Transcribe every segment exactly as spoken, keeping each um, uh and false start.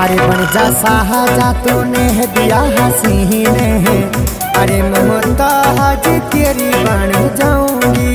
अरे बन जा साहजा तूने दिया हसीने, अरे मोहताज तेरी बन जाऊंगी।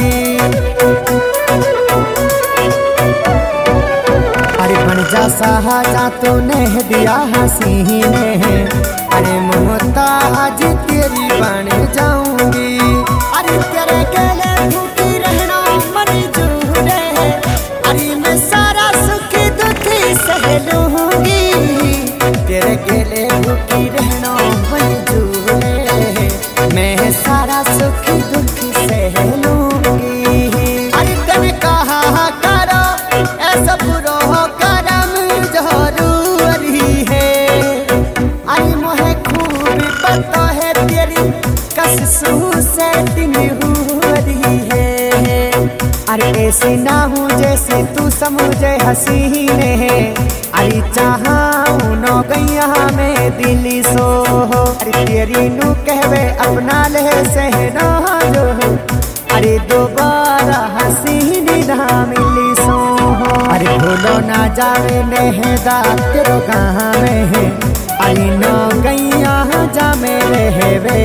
अरे बन जा साहजा तूने दिया हसीने, अरे मोहताज तेरी बन जाऊंगी। अरे तेरे गले भूखी रहना मंजूर है, अरे मैं सारा सुख दुख सह लूंगी। तेरे गले भूखी रहना मंजूर है, मैं सारा सुख दुख सह लूंगी। अरे तने कहा करो ऐसा बुरो करम जरूरी है, अरे मोहे खूब पता है तेरी कसू से दिन हो रही है। अरे ऐसी ना हूँ जैसे तू समझे हसीने, अरे चाहूँ नो गैया में दिली सो। अरे तेरी नू कहवे अपना ले सहना जो, अरे दोबारा हसीनी ना मिली सो। अरे भूलो ना जावे नेहदा तेरो गाँव में, अरे नो गैया जा मेरे वे।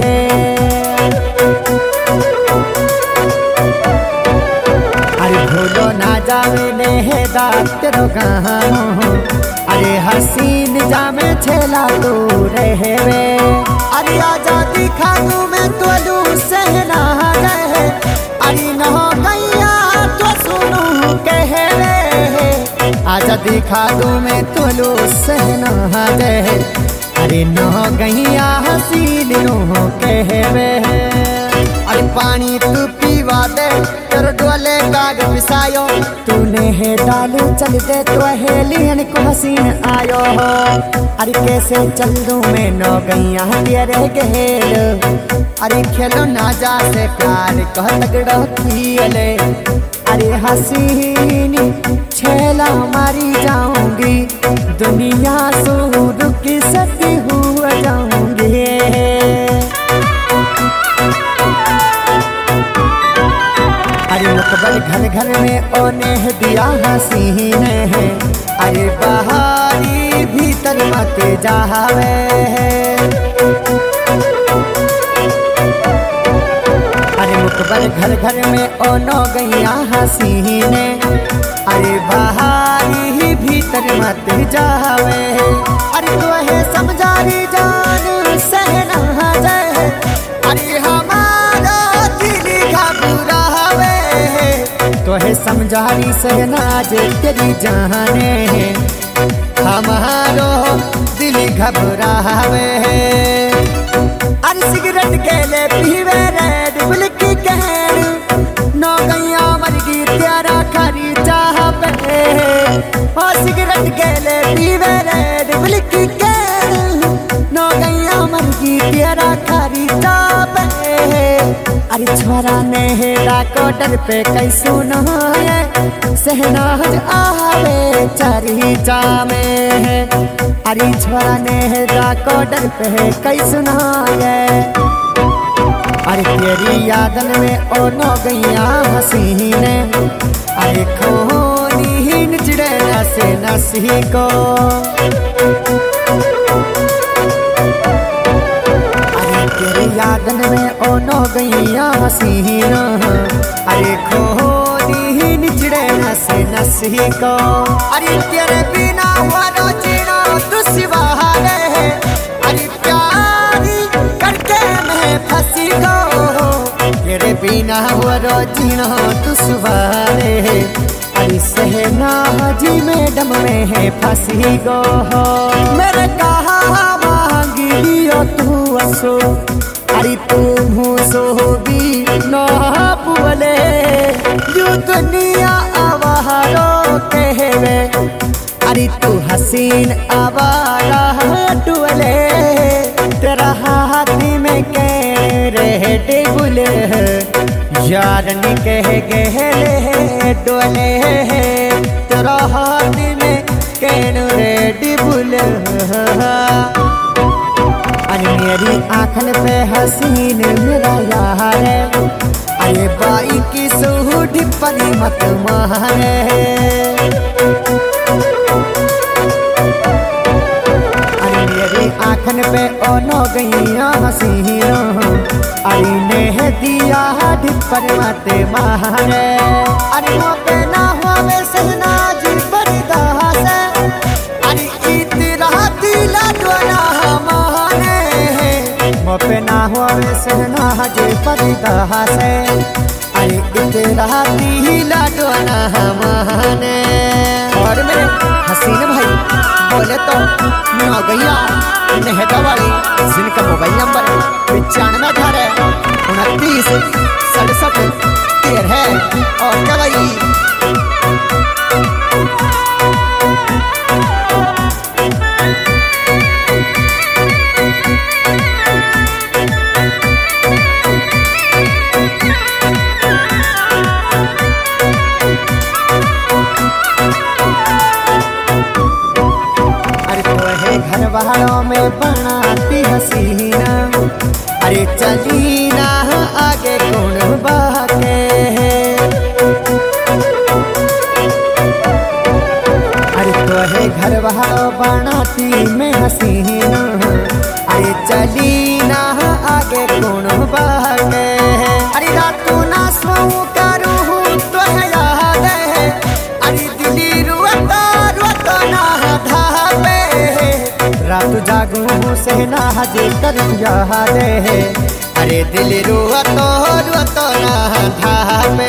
अरे भूलो ना जावे नेहदा तेरो गाँव, अरे हसीन जामे छेला तू रहवे। अरे आजादी खानू में तोलू सहना रहे, अरे न गैया तो सुनू कहवे। आजादी खानू में तोलू सहना रहे, अरे न गैया हसीन नो कहवे। अरे पानी तू पीवा दे तेरे डोले काग पिसायो, तूने है डालू चल दे तो हेलियन को हसीन आयो हो। अरे कैसे चल दूं मैं नो गैया तेरे गेल, अरे खेलो ना जा से प्यार कह तगड़ो खेले। अरे हसीनी छेला मारी जाऊंगी, दुनिया सूर की सती हुआ जाऊंगी। अरे मुकबल घर घर में ओने दिया हसीने, अरे बहारी भीतर मत जावे। अरे मुकबल घर घर में ओनो गैया हसीने, अरे बहारी भीतर मत जावे। अरे तो है समझारी जान सहना जाए, अरे हमारा दिल घबरावे। तो है समझारी सहनाज तेरी जाने, हमारो दिल घबरावे। अरे सिगरेट केले पीवे रेड बुल की कहन, नो गैया मर गई तेरा खरी चाह पे। ओ सिगरेट केले पीवे रेड बुल की कहन, नो गैया मर गई तेरा खरी चाह पे। अरे छोरा नेहरा कोटर पे कैसू न सहनाज आवे चारी जामे। अरे छोरा नेहरा कोटर पे कैसू न। अरे तेरी यादन में ओ नो गैया हसीने, अरे खोनी निचड़े नसे नसी को। तेरी यादन में ओ नो गैया हसीना, अरे खोनी निचड़े नसे नसी को। अरे तेरे बिना वारो जीना दुश्वार है, अरे प्यारी करके मैं फंसी को। तेरे बिना वारो जीना दुश्वार है, अरे सहना जी मैडम में है फंसी गो। मेरे कहा मांगी लियो तू असो, अरे तुम सो भी न पुले। यू दुनिया आवारो कहवे, अरे तू हसीन आवारा टुले। तेरा हाथ में कह रहे टेबुल, यारनी कह गहले डोले। तेरा हाथ में कैन रेडी बुल। अरे मेरी आँखन पे हसीन मेरा यार, अरे बाई की सूढ़ परी मत मारे। पे ओनो गैया हसीना अरे ने दिया ढिपर माते मारे अरे वो पे ना होवे सहना जी बरदा से अरे इतरा दिला दोना माने वो पे ना होवे सहना जी बरदा से अरे इतरा दिला दोना माने। और मेरे हसीन भाई बोले तो नौ गैया नेहदा वाली जिनका मोबाइल नंबर पचानवे अठारह उनतीस सड़सठ तेरह और क्या भाई घर वालों में बनाती हसीना अरे चली ना आगे कौन बाके अरे तो है घर वालों बनाती में हसीना अरे चली ना आगे कौन बाके अरे रातों ना सोऊं करूँ तो है याद है अरे दिली रुआता रुआता ना धापे रात जागू से ना हजे कर दे अरे दिल रुआ तो रुआ तो ना धापे।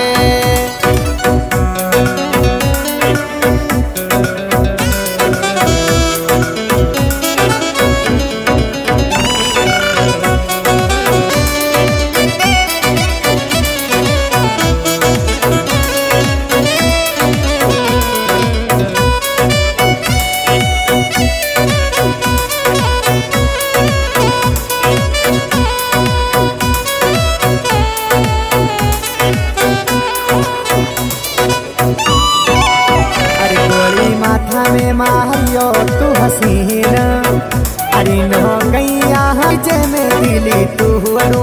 माथा में मारियो तू हसीना अरे नो गैया जे में दिली तू अनु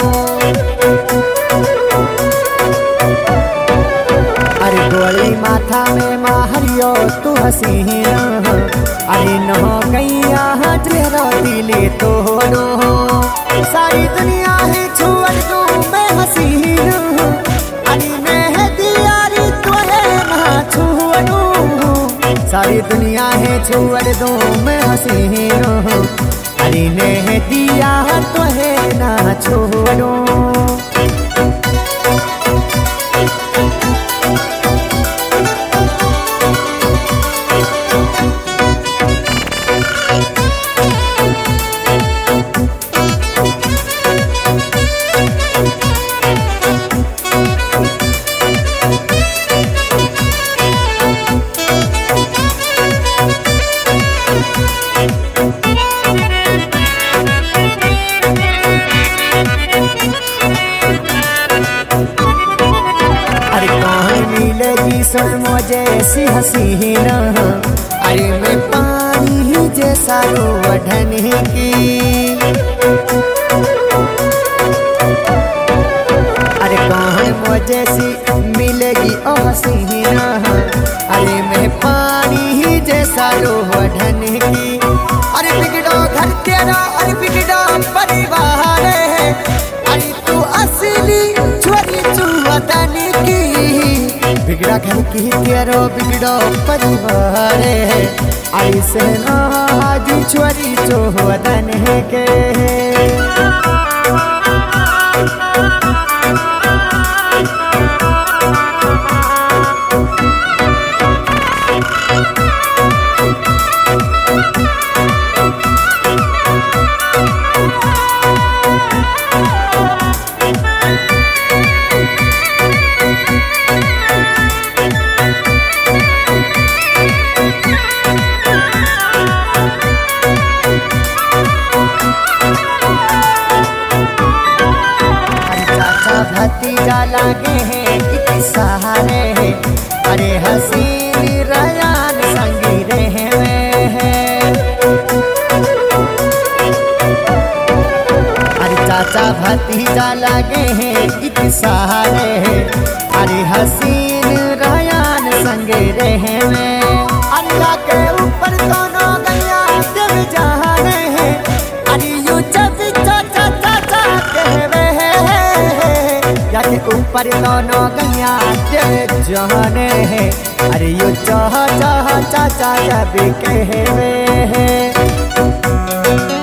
अरे गोली माथा में मारियो तू हसीना अरे नो गैया तेरा दिली तू अनु सारी दुनिया है छोड़ दूं मैं हसीना अरे मैं दियारी तो है ना छोड़ू सारी दुनिया है छोड़ दो मैं हसीनो अरे ने दिया तो है ना छोड़ो। मिलेगी सुन जैसी हसीना अरे मैं पानी जैसा रोढ़न की अरे कौन मुझे सी मिलेगी ओ हसीना अरे मैं पानी जैसा रोढ़न की अरे बिगड़ो घर तेरा अरे बिगड़ो परिवार है अरे तू असली छोरी चुवतन की बिगड़ा घर की तेरो बिगड़ो परिवार है ऐसे ना आज छोरी चोहदन के भतीजा लागे हैं एक सहारे है अरे हसीन रयान संगी रहे हैं अरे चाचा भतीजा लागे हैं एक सहारे है अरे हसीन रयान संगे रहे हैं अल्लाह के ऊपर दोनों गैया देव जहाने हैं पर दोनों गैया के जाने है। अरे यो चाह चाह चाचा जब कहवे है।